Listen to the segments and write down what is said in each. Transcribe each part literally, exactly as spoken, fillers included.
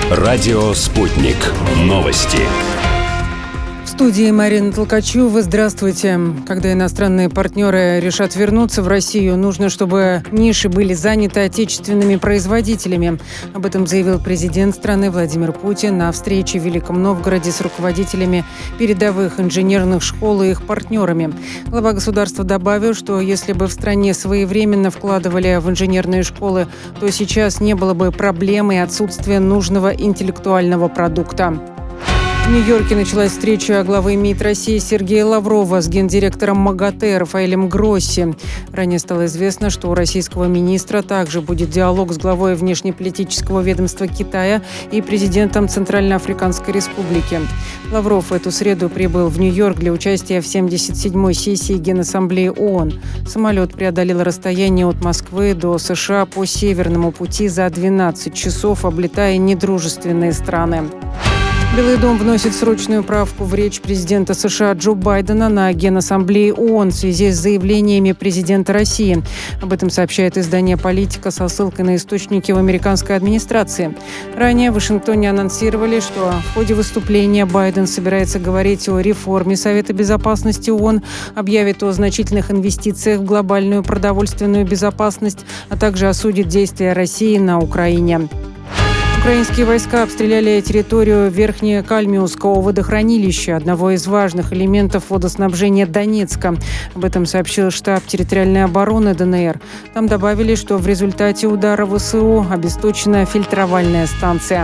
Радио «Спутник». Новости. В студии Марина Толкачева. Здравствуйте. Когда иностранные партнеры решат вернуться в Россию, нужно, чтобы ниши были заняты отечественными производителями. Об этом заявил президент страны Владимир Путин на встрече в Великом Новгороде с руководителями передовых инженерных школ и их партнерами. Глава государства добавил, что если бы в стране своевременно вкладывали в инженерные школы, то сейчас не было бы проблем и отсутствия нужного интеллектуального продукта. В Нью-Йорке началась встреча главы МИД России Сергея Лаврова с гендиректором МАГАТЭ Рафаэлем Гросси. Ранее стало известно, что у российского министра также будет диалог с главой внешнеполитического ведомства Китая и президентом Центральноафриканской Республики. Лавров в эту среду прибыл в Нью-Йорк для участия в семьдесят седьмой сессии Генассамблеи ООН. Самолет преодолел расстояние от Москвы до США по Северному пути за двенадцать часов, облетая недружественные страны. Белый дом вносит срочную правку в речь президента США Джо Байдена на Генассамблее ООН в связи с заявлениями президента России. Об этом сообщает издание «Политика» со ссылкой на источники в американской администрации. Ранее в Вашингтоне анонсировали, что в ходе выступления Байден собирается говорить о реформе Совета безопасности ООН, объявит о значительных инвестициях в глобальную продовольственную безопасность, а также осудит действия России на Украине. Украинские войска обстреляли территорию Верхнекальмиусского водохранилища, одного из важных элементов водоснабжения Донецка. Об этом сообщил штаб территориальной обороны ДНР. Там добавили, что в результате удара ВСУ обесточена фильтровальная станция.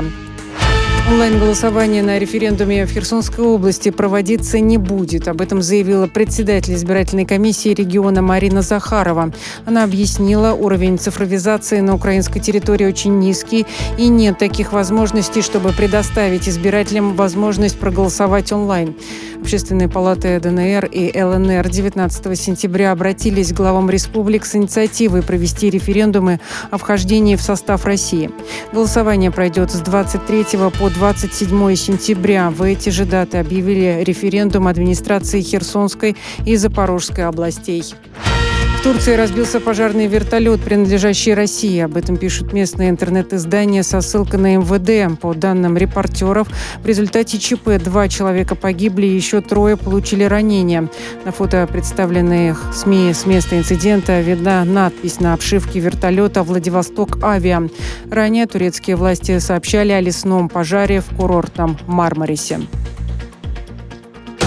Онлайн-голосование на референдуме в Херсонской области проводиться не будет. Об этом заявила председатель избирательной комиссии региона Марина Захарова. Она объяснила, уровень цифровизации на украинской территории очень низкий и нет таких возможностей, чтобы предоставить избирателям возможность проголосовать онлайн. Общественные палаты ДНР и ЛНР девятнадцатого сентября обратились к главам республик с инициативой провести референдумы о вхождении в состав России. Голосование пройдет с двадцать третьего по двадцать седьмое сентября. В эти же даты объявили референдум администрации Херсонской и Запорожской областей. В Турции разбился пожарный вертолет, принадлежащий России. Об этом пишут местные интернет-издания со ссылкой на эм вэ дэ. По данным репортеров, в результате ЧП два человека погибли, еще трое получили ранения. На фото, представленных СМИ с места инцидента, видна надпись на обшивке вертолета «Владивосток Авиа». Ранее турецкие власти сообщали о лесном пожаре в курортном Мармарисе.